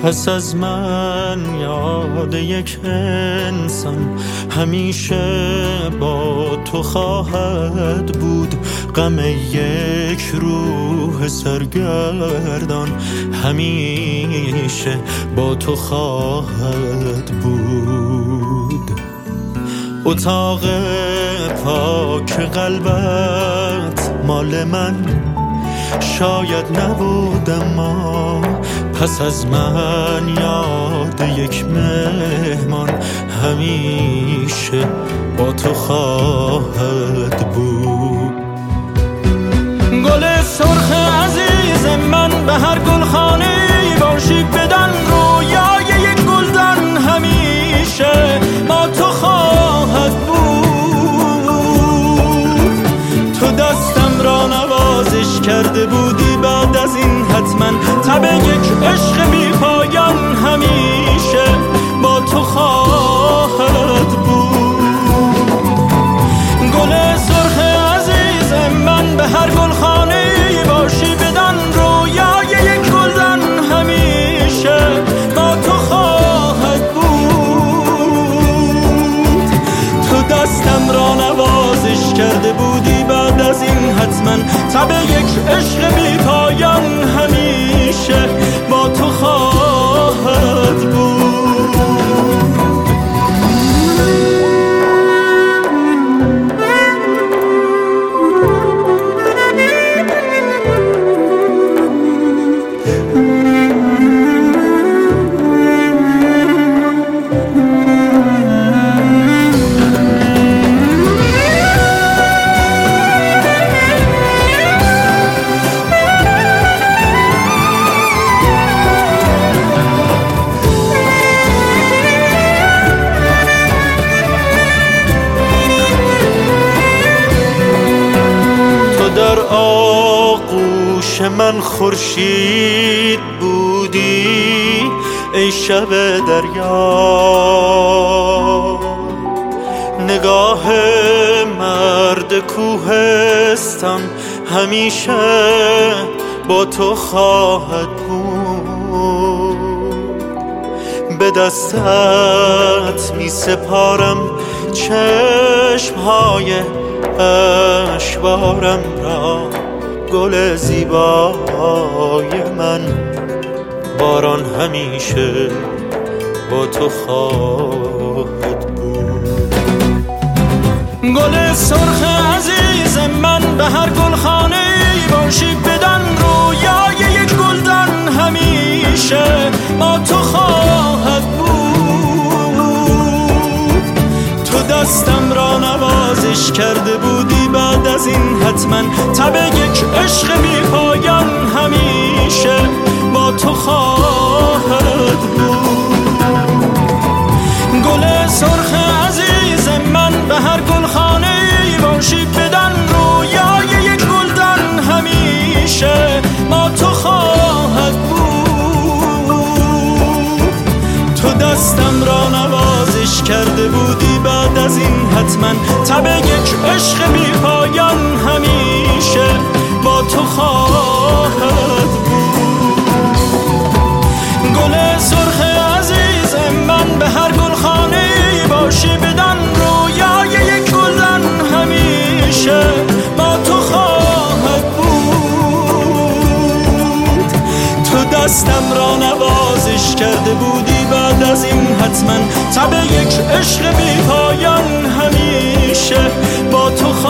پس از من یاد یک انسان همیشه با تو خواهد بود. غم یک روح سرگردان همیشه با تو خواهد بود. اتاق پاک قلبت مال من شاید نبود، اما پس از من یاد یک مهمان همیشه با تو خواهد بود. گل سرخ عزیز من به هر گلخانه باشی بدان رویای یک گلدان همیشه با تو خواهد بود. تو دستم را نوازش کرده بودی، بعد از این حتما تب یک عشق بی پایان همیشه با تو خواهد بود. گل سرخ عزیز من به هر گلخانه باشی بدان رویای یک گلدان همیشه با تو خواهد بود. تو دستم را نوازش کرده بودی، بعد از این حتما تب یک عشق بی پایان همیشه با تو خواهد بود. در آغوش من خورشید بودی ای شب دریا، نگاه مرد کوهستان همیشه با تو خواهد بود. به دستت می سپارم چشمهای اشبارم را، گل زیبای من باران همیشه با تو خواهد بود. گل سرخ عزیز من به هر گلخانه باشی بدان رویای یک گلدان همیشه با تو خواهد بود. تو دستم را نوازش کرده بودی، بعد از این حتما تب یک عشق بی پایان همیشه با تو خواهد بود. گل سرخ عزیز من به هر گلخانه باشی بدان رویای یک گلدان همیشه با تو خواهد بود. تو دستم را نوازش کرده بودی، بعد از این حتما تب یک عشق بی پایان همیشه با تو خواهد بود. گل سرخ عزیز من به هر گلخانه باشی بدان رویای یک گلدان همیشه با تو خواهد بود. تو دستم را نوازش کرده بودی، بعد از این حتما تب یک عشق بی پایان همیشه با تو